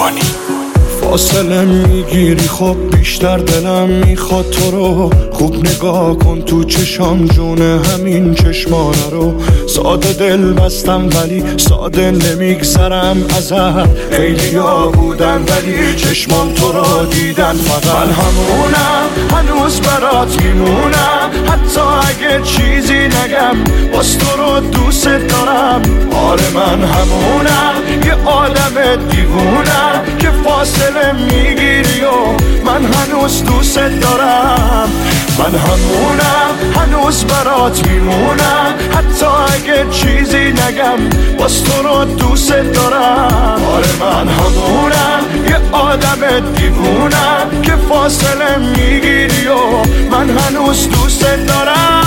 مانی. فاصله میگیری خب بیشتر دلم میخواد تو رو خوب نگاه کن تو چشام جونه همین چشمانه رو ساده دل بستم ولی ساده نمیگذرم ازت خیلی ها بودن ولی چشمام تو رو دیدن فقط من همونم هنوز برات میمونم حتی اگه چیزی نگم باز تو رو دوست دارم آره من همونم یه آدم دیوونم که فاصله میگیری و من هنوز دوست دارم من همونم هنوز برات میمونم حتی اگه چیزی نگم باز تو رو دوست دارم آره من همونم یه آدم دیوونم که فاصله میگیری و من هنوز دوست دارم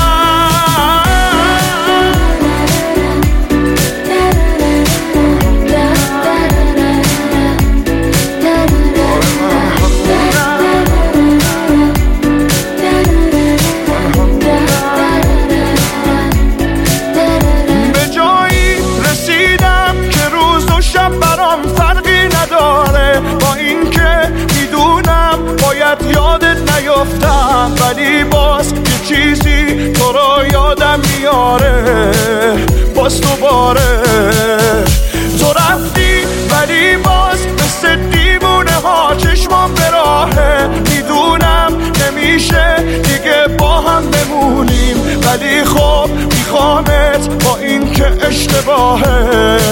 با این که میدونم باید یادت نیفتم ولی باز یه چیزی تو رو یادم میاره باز دوباره تو رفتی ولی باز مثل دیوونه ها چشمام به راهه میدونم نمیشه دیگه با هم بمونیم ولی خب میخوامت با این که اشتباهه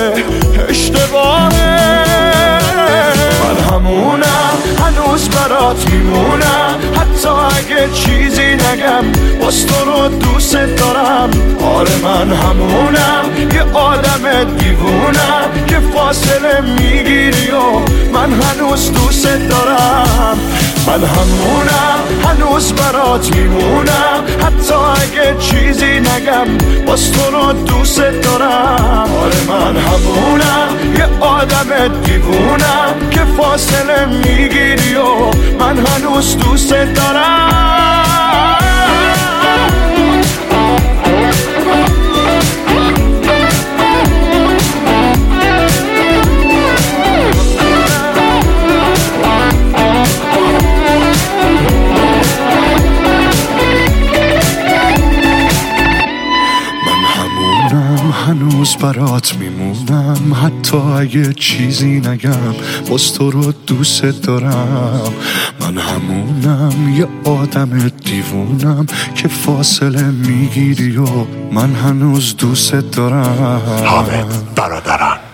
من همونم هنوز برات میمونم حتی اگه چیزی نگم باز تو رو دوست دارم آره من همونم یه آدم دیوونم که فاصله میگیری و من هنوز دوست دارم من همونم هنوز برات میمونم حتی اگه چیزی نگم باز تو رو دوست دارم آره من همونم یه آدم دیوونم که فاصله میگیری و من هنوز دوست دارم هنوز برات میمونم حتی اگه چیزی نگم باز تو رو دوست دارم من همونم یه آدم دیوونم که فاصله میگیری و من هنوز دوست دارم حامد برادران.